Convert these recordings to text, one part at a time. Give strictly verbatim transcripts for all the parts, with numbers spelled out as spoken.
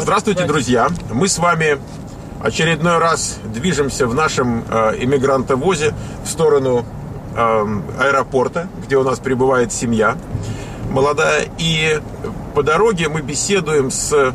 Здравствуйте, друзья! Мы с вами очередной раз движемся в нашем э, иммигрантовозе в сторону э, аэропорта, где у нас прибывает семья молодая. И по дороге мы беседуем с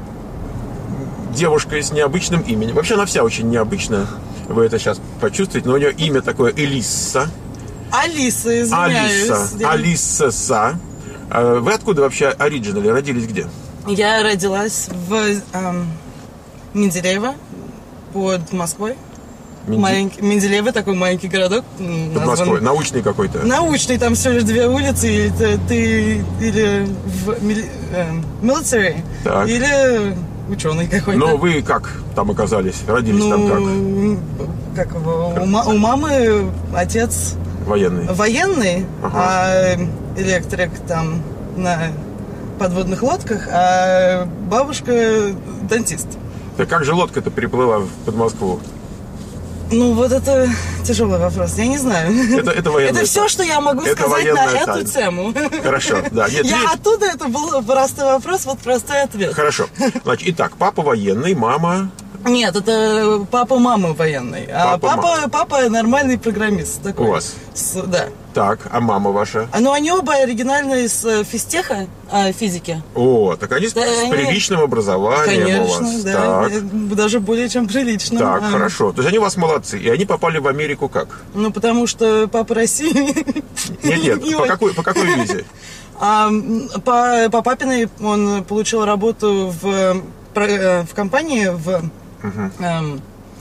девушкой с необычным именем. Вообще она вся очень необычная, вы это сейчас почувствуете, но у нее имя такое Элисса. Алиса, извиняюсь. Алиса, Алиса. Вы откуда вообще оригинали? Родились где? Я родилась в эм, Менделеево под Москвой. Менди... Маленький, Менделеево, такой маленький городок. Под назван... Москвой, научный какой-то? Научный, там всего лишь две улицы. Или ты, ты или в мили, э, military, так. или ученый какой-то. Ну, вы как там оказались? Родились ну, там как? Как его? У, у мамы отец... Военный. Военный, ага. А электрик там на подводных лодках, а бабушка дантист. Да как же лодка-то переплыла под Москву? Ну, вот это тяжелый вопрос, я не знаю. Это, это военная Это все, тайна. что я могу это сказать на тайна. эту тему. Хорошо, да. Нет, я есть... оттуда, это был простой вопрос, вот простой ответ. Хорошо. Значит, итак, папа военный, мама... Нет, это папа мамы военный, а папа, папа, папа нормальный программист. Такой. У вас? С, да. Так, а мама ваша? А, ну, они оба оригинальные из физтеха, а, физики. О, так они да, с, они... с приличным образованием. Конечно, у вас. Да, так. Даже более чем приличным. Так, а. хорошо. То есть они у вас молодцы. И они попали в Америку как? Ну, потому что папа России. Нет, нет, по какой, по какой визе? А, по, по папиной он получил работу в, в компании в... Uh-huh. Эм,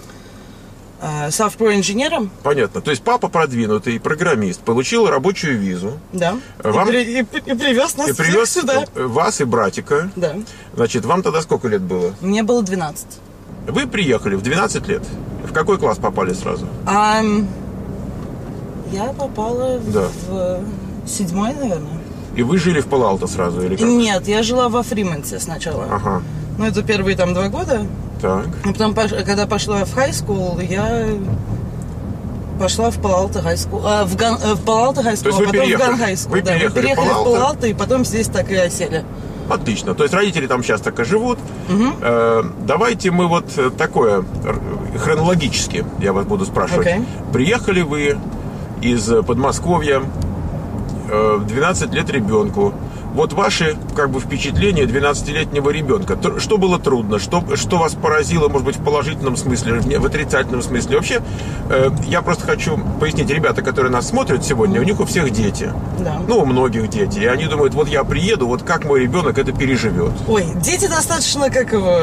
э, софтвер-инженером. Понятно. То есть папа продвинутый программист, получил рабочую визу. Да. Вам... И, при, и, и привез нас и привез сюда. Вас и братика. Да. Значит, вам тогда сколько лет было? Мне было двенадцать. Вы приехали в двенадцать лет. В какой класс попали сразу? А, я попала да. в седьмой, наверное. И вы жили в Пало-Альто сразу или как? Нет, я жила во Фримонте сначала. Ага. Ну, это первые там два года. Так. А потом, когда пошла в хай-скул, я пошла в Пало-Альто хай-скул. А, в, Ган, в Пало-Альто хай-скул, а потом переехали. в Ган хай-скул. Вы да, переехали, мы переехали в Пало-Альто. в Пало-Альто, и потом здесь так и осели. Отлично. То есть родители там сейчас так и живут. Угу. Э, давайте мы вот такое, хронологически я вас буду спрашивать. Okay. Приехали вы из Подмосковья, э, двенадцать лет ребенку. Вот ваши, как бы, впечатления двенадцатилетнего ребенка. Что было трудно? Что, что вас поразило, может быть, в положительном смысле, в отрицательном смысле? Вообще, э, я просто хочу пояснить, ребята, которые нас смотрят сегодня, у них у всех дети. Да. Ну, у многих дети. И они думают, вот я приеду, вот как мой ребенок это переживет. Ой, дети достаточно, как его...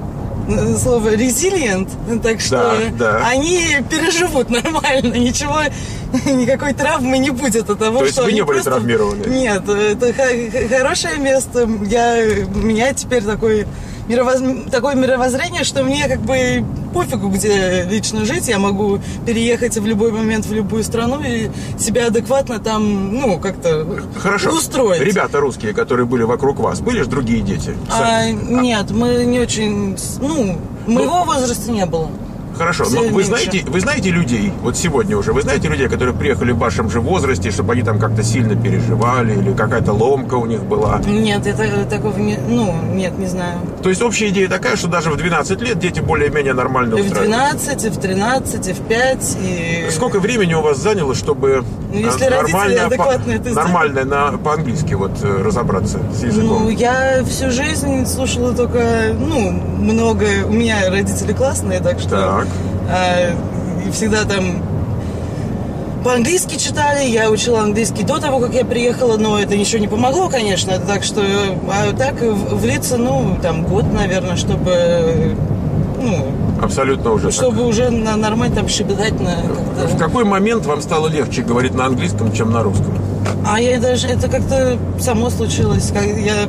слово resilient, так что да, да. они переживут нормально, ничего, никакой травмы не будет от того, То что есть вы не были просто... травмированы? Нет, это хорошее место. Я, у меня теперь такой, мировоз... такое мировоззрение, что мне как бы пофигу, где лично жить. Я могу переехать в любой момент в любую страну и себя адекватно там, ну, как-то Хорошо. устроить. Ребята русские, которые были вокруг вас, были же другие дети? А, нет, мы не очень... Ну, моего ну, возраста не было. Хорошо, но вы знаете, вы знаете людей, вот сегодня уже, вы знаете людей, которые приехали в вашем же возрасте, чтобы они там как-то сильно переживали, или какая-то ломка у них была? Нет, я такого не... Ну, нет, не знаю. То есть общая идея такая, что даже в двенадцать лет дети более-менее нормально устраиваются? И в двенадцать, и в тринадцать, и в пять, и... Сколько времени у вас заняло, чтобы ну, если нормально, по, нормально на, по-английски вот разобраться с языком? Ну, я всю жизнь слушала только, ну, много... У меня родители классные, так что... Так. А, и всегда там по-английски читали, я учила английский до того, как я приехала, но это ничего не помогло, конечно, так что, а так влиться, ну, там, год, наверное, чтобы, ну... Абсолютно уже Чтобы так. уже на, нормально там щебетать на... Как-то... В какой момент вам стало легче говорить на английском, чем на русском? А я даже, это как-то само случилось, как я,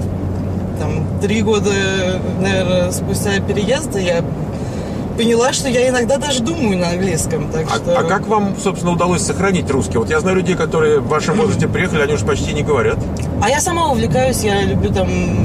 там, три года, наверное, спустя переезда, я... поняла, что я иногда даже думаю на английском. Так а, что... а как вам, собственно, удалось сохранить русский? Вот я знаю людей, которые в вашем возрасте приехали, они уж почти не говорят. А я сама увлекаюсь, я люблю там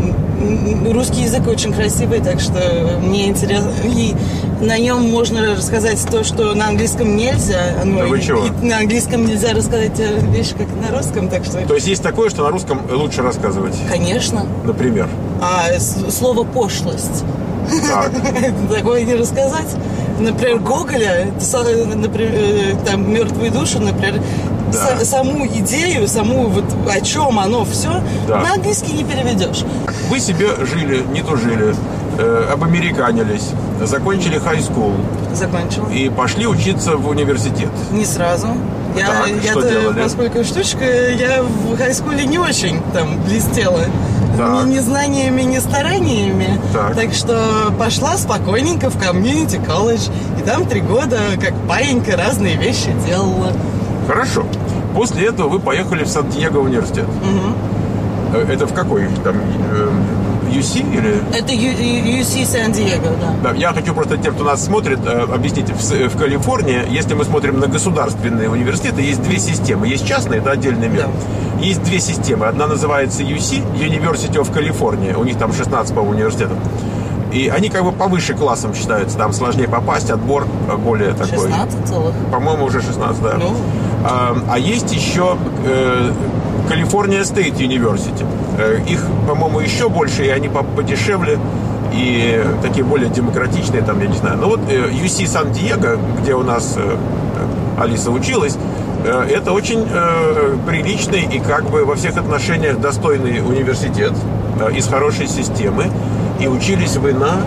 русский язык очень красивый, так что мне интересно. И на нем можно рассказать то, что на английском нельзя. Ну, да вы и, чего? И на английском нельзя рассказать те вещи, как на русском, так что... То есть есть такое, что на русском лучше рассказывать? Конечно. Например? А с- слово «пошлость». Так. Такое не рассказать. Например, Гоголя, например, там «Мертвые души», например, Да. с- саму идею, саму вот о чем оно все, Да. на английский не переведешь. Вы себе жили, не то жили, э, обамериканились, закончили хай-скул Закончила. и пошли учиться в университет. Не сразу. Я, Так, что я-то, делали? поскольку штучка, я в хайскуле не очень там блестела. Так. Ни, ни знаниями, ни стараниями. Так. что пошла спокойненько в комьюнити колледж. И там три года, как паинька, разные вещи делала. Хорошо. После этого вы поехали в Сан-Диего университет. Э, Это в какой? Там э, ю си или... Это ю си Сан-Диего, да. Да, я хочу просто тем, кто нас смотрит, э, объяснить. В, С- в Калифорнии, если мы смотрим на государственные университеты, есть две системы. Есть частные, это отдельный мир. Да. Есть две системы. Одна называется ю си, University of California. У них там шестнадцать, по-моему, университетов. И они как бы повыше классом считаются. Там сложнее попасть, отбор более такой. шестнадцать целых. По-моему, уже шестнадцать, да. Ну. А, а есть еще э, California State University. Э, их, по-моему, еще больше, и они по- подешевле, и такие более демократичные, там, я не знаю. Ну вот э, ю си Сан-Диего, где у нас э, Алиса училась, э, это очень э, приличный и как бы во всех отношениях достойный университет э, из хорошей системы. И учились вы на...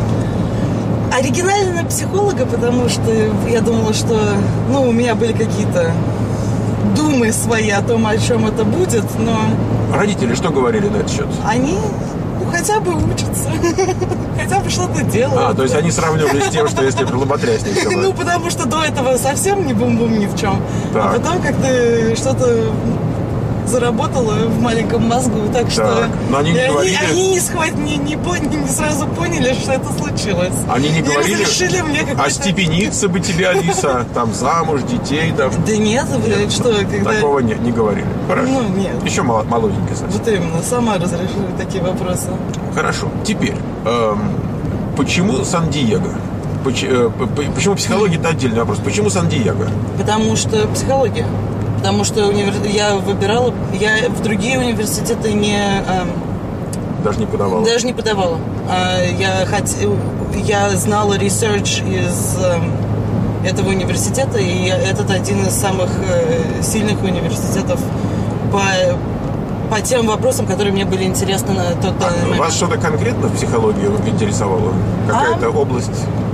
Оригинально на психолога, потому что я думала, что ну, у меня были какие-то думы свои о том, о чем это будет, но Родители что говорили на этот счет? они ну, хотя бы учатся, хотя бы что-то делают. А, то есть они сравнивали с тем, что если лоботрясник. Ну, потому что до этого совсем не бум-бум ни в чем. Так. А потом как-то что-то заработало в маленьком мозгу, так что Но они не и говорили- они не, схват- не, не, пон- не сразу поняли, что это случилось. Они не И говорили, разрешили мне а какой-то... степениться бы тебе, Алиса, там замуж, детей, там. Да нет, блядь, что, когда... Такого не, не говорили. Хорошо. Ну, нет. Еще мало, молоденький совсем. Вот именно, сама разрешила такие вопросы. Хорошо. Теперь, эм, почему Сан-Диего? Поч- э, п- п- почему психология это отдельный вопрос? Почему Сан-Диего? Потому что психология. Потому что универ- я выбирала... Я в другие университеты не... эм, Даже не подавала. Даже не подавала. А, Я, хот... я знала research из эм, этого университета, и я- этот один из самых э, сильных университетов по, по тем вопросам, которые мне были интересны на тот А, момент. вас что-то конкретно в психологии интересовало? Какая-то область?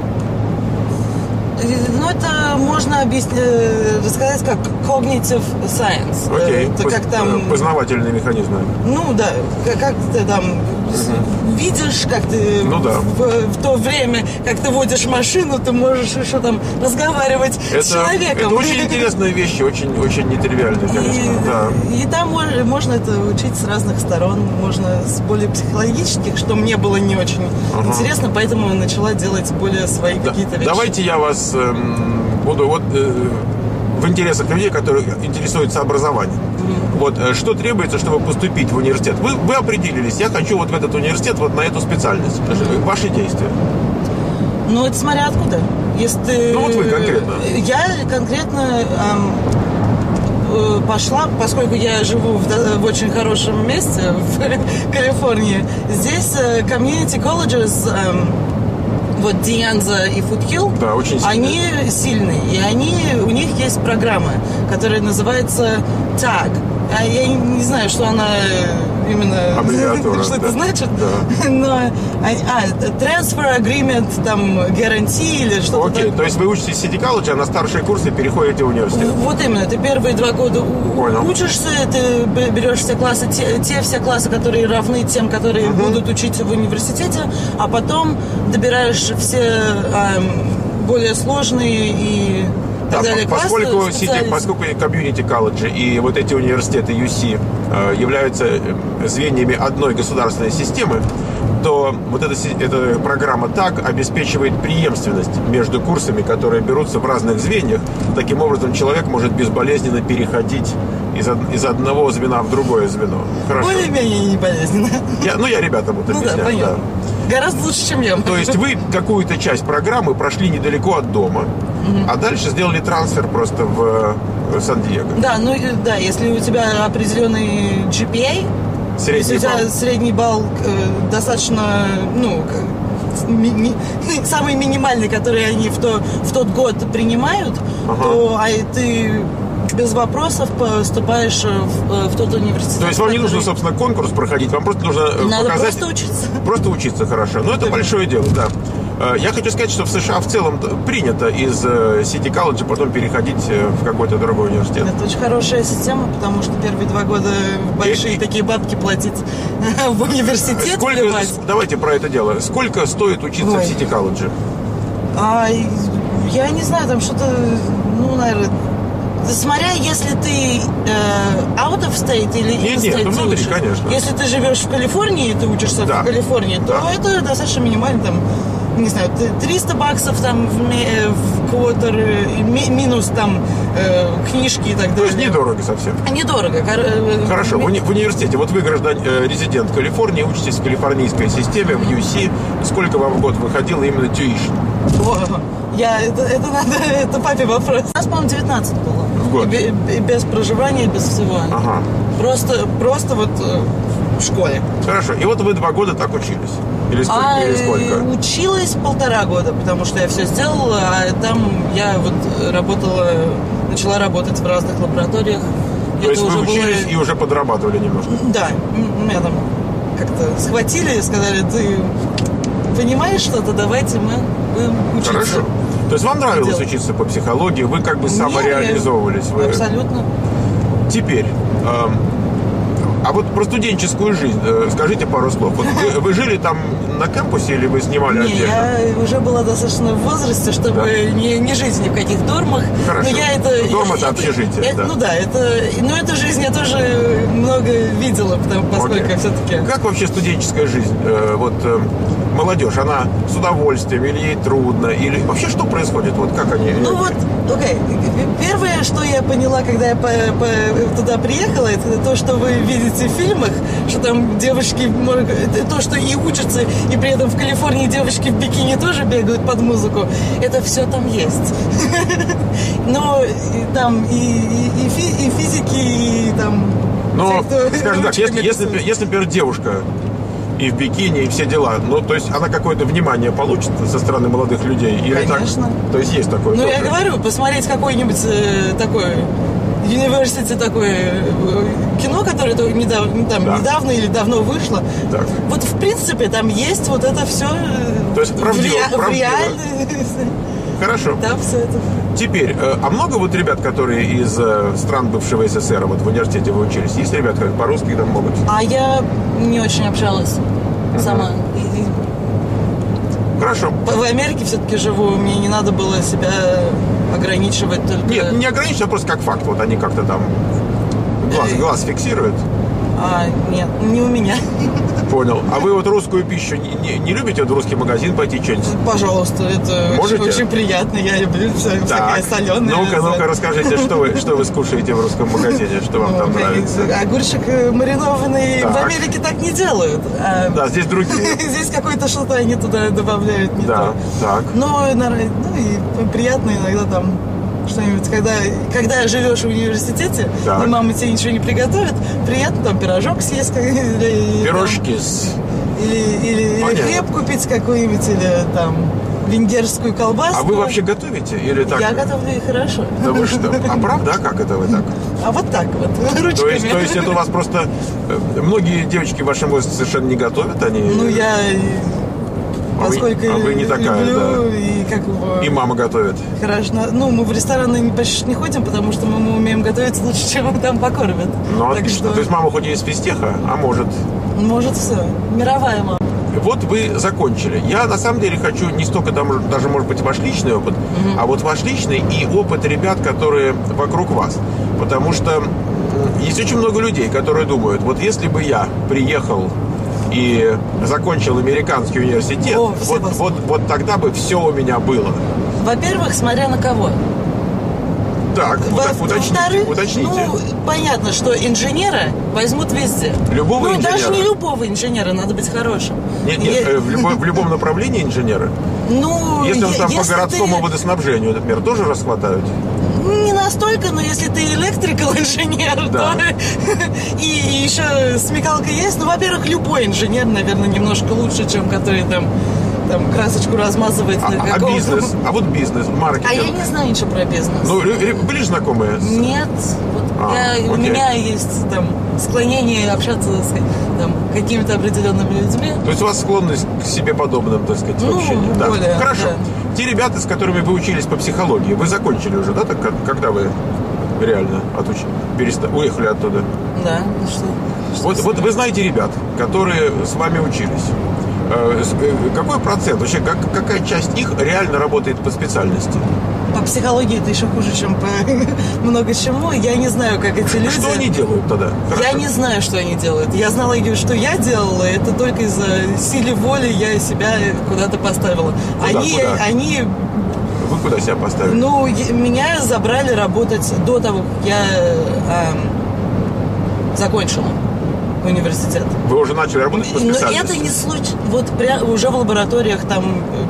Ну, это можно объяснить, э, рассказать как cognitive science. Э, Окей. Это Поз- как там... э, Познавательные механизмы. Ну да, как, как ты там видишь, как ты Ну да. в, в то время, как ты водишь машину, ты можешь еще там разговаривать с Это, человеком. это очень интересные вещи, очень, очень нетривиальные, конечно. И, Да. и там мож- можно это учить с разных сторон, можно с более психологических, что мне было не очень Ага. интересно, поэтому я начала делать более свои Да. какие-то вещи. Давайте я вас эм, буду вот э, в интересах людей, которые интересуются образованием. Вот э, что требуется, чтобы поступить в университет? Вы, вы определились, я хочу вот в этот университет, вот на эту специальность. Э, Ваши действия. Ну, это смотря откуда. Если ты... Ну, вот вы конкретно. Я конкретно эм, э, пошла, поскольку я живу в, до- в очень хорошем месте, в Калифорнии. Здесь э, community colleges, эм, вот Дианза и Фудхилл, Да, очень сильные. они сильные. И они, у них есть программа, которая называется таг. А я не знаю, что она именно... Аббревиатура, что да. это значит. Да. Но... А, transfer agreement, там, гарантии или что-то Окей, такое. то есть вы учитесь в Сити колледже, а на старшие курсы переходите в университет. Вот именно, ты первые два года у- Понял. учишься, ты б- берешь все классы, те, те все классы, которые равны тем, которые будут учиться в университете, а потом добираешь все эм, более сложные и так Да, далее по- классы. поскольку, Сити, специализ- поскольку и комьюнити колледжи и вот эти университеты ю си э, являются э, звеньями одной государственной системы, то вот эта, эта программа так обеспечивает преемственность между курсами, которые берутся в разных звеньях. Таким образом, человек может безболезненно переходить из, из одного звена в другое звено. Хорошо. Более-менее не болезненно. Я, ну, я ребятам это ну, объясняю. Да, понятно. Да. Гораздо лучше, чем я. То есть вы какую-то часть программы прошли недалеко от дома, угу. а дальше сделали трансфер просто в, в Сан-Диего. Да, ну да, если у тебя определенный джи пи эй, средний если у тебя балл. средний балл э, достаточно, ну, ми, ми, самый минимальный, который они в, то, в тот год принимают, ага. то а ты без вопросов поступаешь в, в тот университет. То есть вам который... не нужно, собственно, конкурс проходить, вам просто нужно Надо показать... просто учиться. Просто учиться хорошо. Но это да. большое дело, да. Я хочу сказать, что в США в целом принято из City College потом переходить в какой-то другой университет. Это очень хорошая система, потому что первые два года большие и... такие бабки платить в университет. Сколько... Давайте про это дело. Сколько стоит учиться Ой. в City College? А, я не знаю, там что-то, ну, наверное... Смотря, если ты э, out of state или in нет, state, нет, внутри, конечно. Если ты живешь в Калифорнии, и ты учишься да. в Калифорнии, то да. это достаточно минимально, там, не знаю, триста баксов там в, в квотер, ми, минус там э, книжки и так далее. То есть недорого совсем? Недорого. Хорошо, в, уни- в университете, вот вы гражданин, э, резидент Калифорнии, учитесь в калифорнийской системе, в ю си, сколько вам в год выходило именно tuition? Я, это, это надо, это папе вопрос. У нас, по-моему, девятнадцать было. В год? И, и без проживания, без всего. Ага. Просто, просто вот э, в школе. Хорошо. И вот вы два года так учились? Или сколько? А, или сколько? Училась полтора года, потому что я все сделала, а там я вот работала, начала работать в разных лабораториях. То есть вы учились было... и уже подрабатывали немножко? Да. Меня там как-то схватили и сказали, ты понимаешь что-то, давайте мы будем учиться. Хорошо. То есть вам нравилось делать. учиться по психологии, вы как бы самореализовывались? Нет, вы... Абсолютно. Теперь, эм, а вот про студенческую жизнь э, скажите пару слов. Вот вы, вы жили там на кампусе или вы снимали не, отдельно? Я уже была достаточно в возрасте, чтобы да. не, не жить ни в каких дормах. Хорошо. Но я это, Дом это общежитие, это, да. Ну да, это, но эту жизнь я тоже много видела, потому, поскольку okay. все-таки... Как вообще студенческая жизнь? Э, вот э, молодежь, она с удовольствием или ей трудно? Или вообще что происходит? Вот как они... Ну вот, окей. Okay. Первое, что я поняла, когда я по, по, туда приехала, это то, что вы видите в фильмах, что там девочки, то, что и учатся, и при этом в Калифорнии девочки в бикини тоже бегают под музыку. Это все там есть. Но там и физики, и там... Ну, скажем так, если, если, если, например, девушка и в бикини, и все дела, ну, то есть она какое-то внимание получит со стороны молодых людей? Или конечно. Так, то есть есть такое? Ну, тоже? я говорю, посмотреть какой-нибудь э, такой... Университете такое кино, которое недавно, там, да. недавно или давно вышло. Так. Вот в принципе там есть вот это все. То есть правдиво, в, ре... правдиво. в реальной. Хорошо. Да, все это. Теперь, а много вот ребят, которые из стран бывшего СССР вот в университете вы учились? Есть ребят, которые по-русски там могут? А я не очень общалась uh-huh. сама. Хорошо. В Америке все-таки живу, мне не надо было себя ограничивать только... Нет, не ограничивать, а просто как факт. Вот они как-то там глаз, глаз фиксируют. А, нет, не у меня. Понял. А вы вот русскую пищу не, не, не любите? Вот в русский магазин пойти что-нибудь? Пожалуйста, это Можете? Очень, очень приятно. Я люблю все, всякое соленое. Ну-ка, ну-ка, расскажите, что вы, что вы скушаете в русском магазине, что вам ну, там нравится? Огурчик маринованный так. В Америке так не делают. А да, здесь другие. Здесь какое-то что-то они туда добавляют не да, то. Так. Но ну, и приятно иногда там что-нибудь, когда, когда живешь в университете, так. и мама тебе ничего не приготовит, приятно там пирожок съесть. Или, Пирожки с... Или, или, или хлеб купить какой-нибудь, или там венгерскую колбаску. А вы вообще готовите? Или так? Я готовлю и хорошо. Да вы что? А правда? Как это вы так? А вот так вот, ручками. То есть, то есть это у вас просто... Многие девочки в вашем возрасте совершенно не готовят? Они... Ну, я... А Поскольку вы, а вы не такая, люблю, да. и как его... И мама готовит. Хорошо. Ну, мы в рестораны почти не ходим, потому что мы, мы умеем готовить лучше, чем там покормят. Ну, отлично. Что... То есть мама хоть и из физтеха, а может... Может все. Мировая мама. Вот вы закончили. Я на самом деле хочу не столько там, даже, может быть, ваш личный опыт, mm-hmm. а вот ваш личный и опыт ребят, которые вокруг вас. Потому что есть очень много людей, которые думают, вот если бы я приехал и закончил американский университет, О, вот, вот, вот тогда бы все у меня было. Во-первых, смотря на кого. Так, Во- уточните, Во-вторых, уточните. ну, понятно, что инженера возьмут везде. Любого ну, инженера? даже не любого инженера, надо быть хорошим. Нет, нет, Е- э, в, любой- в любом направлении инженеры. Ну, Если он е- там по если городскому ты- водоснабжению, например, тоже расхватают? Не настолько, но если ты электрикал инженер, Да. то и еще смекалка есть. Ну, во-первых, любой инженер, наверное, немножко лучше, чем который там, там красочку размазывает. А, на а какого-то- бизнес? А вот бизнес, маркетинг? А я не знаю ничего про бизнес. Ну, ре- ре- были же знакомые? с- Нет. Вот А, я- у окей. меня есть там склонение общаться с там, какими-то определенными людьми. То есть у вас склонность к себе подобным, так сказать, Ну, в общении? Да. более, Хорошо. да. Те ребята, с которыми вы учились по психологии, вы закончили уже, да? Так, как- когда вы реально отуч... переста... уехали оттуда? Да, ну что? что Вот, с- вот вы знаете ребят, которые с вами учились. Э, с- э, Какой процент, вообще, как, какая часть их реально работает по специальности? По психологии это еще хуже, чем по много чему. Я не знаю, как эти люди... Что они делают тогда? Я Хорошо. не знаю, что они делают. Я знала, что я делала, это только из-за силы воли я себя куда-то поставила. Куда, они, куда? они, Вы куда себя поставили? ну, е- меня забрали работать до того, как я эм, закончила университет. Вы уже начали работать по Но специальности? это не случай. Вот пря- уже в лабораториях там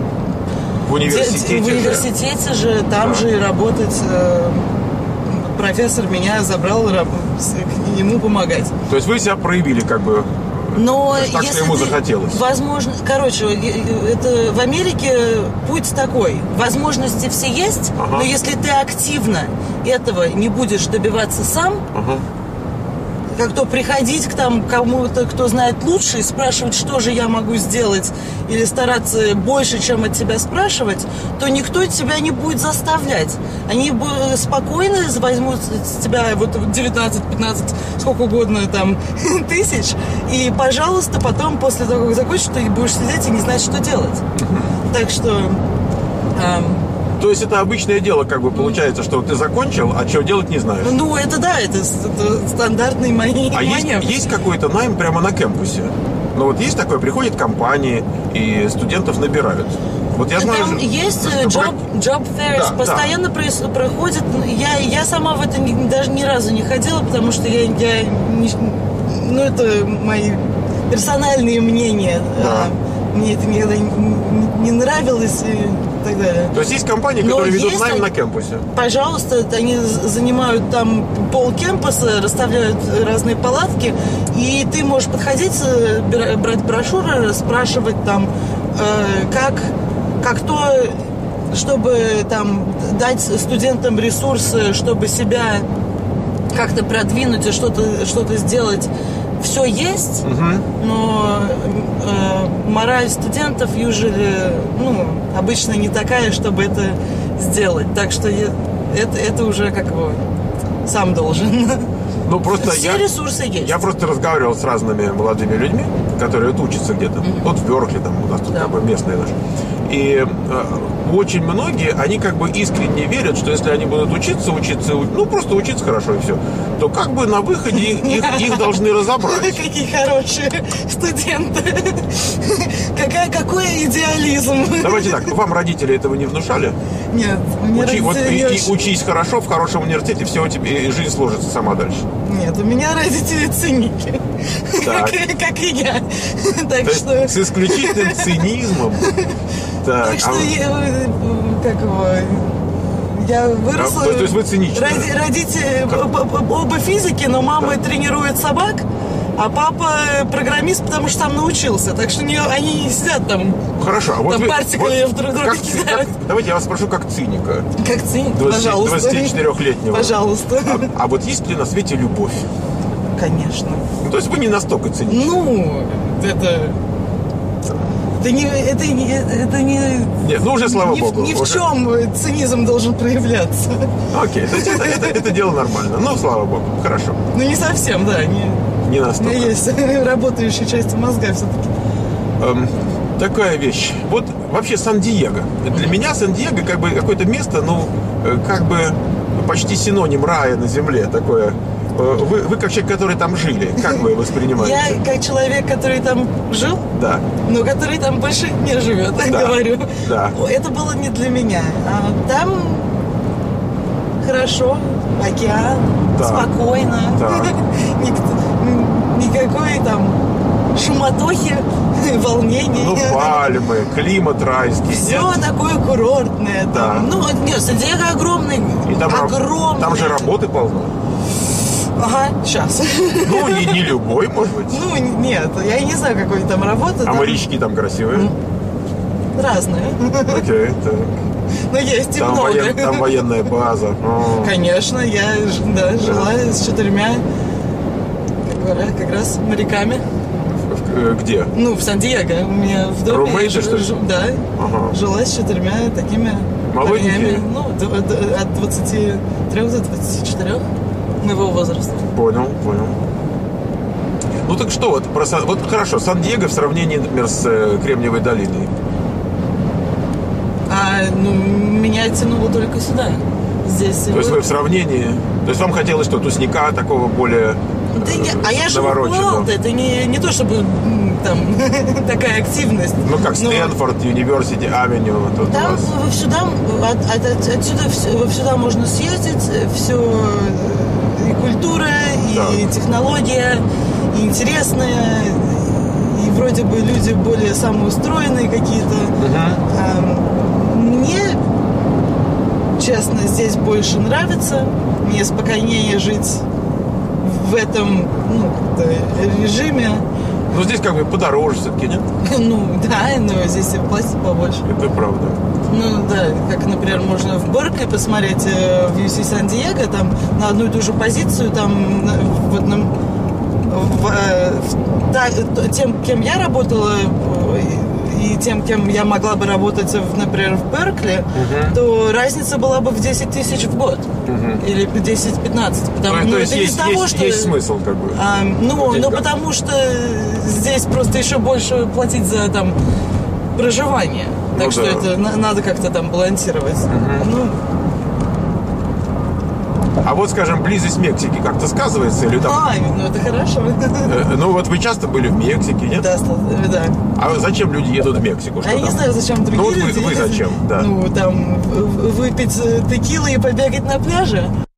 В университете в же? университете же, там Да. же и работать э, профессор меня забрал раб- с- ему помогать. То есть вы себя проявили как бы... Но Так, если что ему ты- захотелось. возможно, короче, э, э, это в Америке путь такой. Возможности все есть, Ага. но если ты активно этого не будешь добиваться сам, Ага. как то приходить к там кому-то, кто знает лучше, и спрашивать, что же я могу сделать, или стараться больше, чем от тебя спрашивать, то никто тебя не будет заставлять. Они бу- спокойно возьмут с тебя вот девятнадцать, пятнадцать, сколько угодно там тысяч, и, пожалуйста, потом, после того, как закончишь, ты будешь сидеть и не знать, что делать. Так что... эм, То есть это обычное дело, как бы получается, что ты закончил, а что делать не знаешь. ну, это да, это, с- это стандартный мои А есть, маневр. есть какой-то найм прямо на кампусе? Ну вот есть такое, приходят компании и студентов набирают. Вот я знаю... Там же- есть э, Ну, job, job fairs, Да, постоянно проис- проходит. Я, я сама в это ни- даже ни разу не ходила, потому что я, я не- ну, это мои персональные мнения. Да. А, мне это никогда не, не- не нравилось и так далее. То есть есть компании, Но которые ведут есть найм они- на кампусе? Пожалуйста, они з- занимают там пол кемпуса, расставляют разные палатки, и ты можешь подходить, э, бра- брать брошюры, спрашивать там, э, как, как то, чтобы там дать студентам ресурсы, чтобы себя как-то продвинуть и что-то, что-то сделать. Все есть, но э, мораль студентов usually, ну, обычно не такая, чтобы это сделать. Так что я- это, это уже как бы сам должен. Ну просто Все я... ресурсы есть. Я просто разговаривал с разными молодыми людьми, которые вот учатся где-то. Вот в Беркли, там у нас тут Да. как бы местные наши. И э, очень многие, они как бы искренне верят, что если они будут учиться, учиться, у- ну просто учиться хорошо и все, то как бы на выходе их, их- их должны разобрать. Какие хорошие студенты. Какая, какой идеализм. Давайте так, вам родители этого не внушали? Нет, мне Учи- вот родители и- не и очень- учись хорошо в хорошем университете, все у тебя, и жизнь сложится сама дальше. Нет, у меня родители циники. Так. Как, как и я. Так То что... есть с исключительным цинизмом. Так, Так что а- я, э, как его, я выросла. А, то есть вы циничны? Роди- родители об- об- оба физики, но мама тренирует собак, а папа программист, потому что там научился. Так что не, они не сидят там, Хорошо, а вот там вы, партикулы вот друг друга как ци- кидают. как- давайте я вас спрошу как циника, Как циник, двадцати пожалуйста. двадцатичетырёхлетнего. Пожалуйста. А, а вот есть ли на свете любовь? Конечно. Ну, то есть вы не настолько циничны. Ну, это... Это не, это, не, это не, Нет, ну уже слава ни, в- богу. ни в уже. чем цинизм должен проявляться. Окей, то есть это, это- это дело нормально. Ну, слава богу, хорошо. Ну, не совсем, да. Не, Не у настолько. меня есть работающая часть мозга все-таки. Эм, такая вещь. Вот вообще Сан-Диего. Для меня Сан-Диего как бы какое-то место, ну, э, как бы почти синоним рая на земле. Такое вы, вы как человек, который там жили, как вы воспринимаете? Я как человек, который там жил, Да. но который там больше не живет, Да. говорю. Да. Это было не для меня. А там хорошо, океан, Так. спокойно. Так. Никто- Никакой там шуматохи, волнений. Ну, пальмы, климат райский. Все нет? такое курортное. Да. Там. Ну, нет, Сан-Диего огромный. И там, раб- огромный. там же работы полно. Ага, сейчас. Ну, не, не любой, может быть. Ну, нет, я и не знаю, какой там работа. А там морячки там красивые? разные. Окей, так. Но есть и Там, много. воен- там военная база. О. Конечно, я ж- да, жила с четырьмя, как говорят, как раз моряками. Э, Где? Ну, в Сан-Диего. У меня в доме. Румейты, ж- что ли? ж- Да. Ага. Жила с четырьмя такими Молоденькие? парнями. Ну, д- д- от двадцати трёх до двадцати четырёх моего возраста. Понял, понял. Ну так что, вот, про, Сан- вот хорошо, Сан-Диего в сравнении, например, с э, Кремниевой долиной. А ну, меня тянуло только сюда. Здесь. То есть вы в сравнении... То есть вам хотелось что, тусника такого более Да э, я- а я живу в навороченного? Пуэлто, это не, не то чтобы м, там такая активность. Ну как Но Стэнфорд, Юниверсити Авеню. Тут у Там вас. во сюда, от, от- от- отсюда вс- во сюда можно съездить, все и культура, и Так. технология, и интересная, и вроде бы люди более самоустроенные какие-то. А, Мне, честно, здесь больше нравится. Мне спокойнее жить в этом ну, как-то режиме. Ну здесь как бы подороже все-таки, нет? Ну да, но здесь и платят побольше. Это правда. Ну да, как, например, можно в Беркли посмотреть э, в ю си Сан-Диего, там на одну и ту же позицию, там на- в одном... в, э, в та- т- тем, кем я работала, э, и тем, кем я могла бы работать, в, например, в Беркли, то разница была бы в десять тысяч в год. Или десять-пятнадцать. Потому, То, ну, то есть это есть, из того, есть, что... есть смысл как бы. А, ну, в ну, деньгах. потому что здесь просто еще больше платить за там проживание. Так Ну что да. это на- надо как-то там балансировать. Ну, А вот, скажем, близость Мексики как-то сказывается? Или там... а, ну это хорошо. Э, Ну вот вы часто были в Мексике, нет? Да, ст- да. А зачем люди едут в Мексику? Что А я не там? знаю, зачем другие Ну вот вы- люди вы ездят. зачем, да. Ну, там, в- выпить э, текилы и побегать на пляже.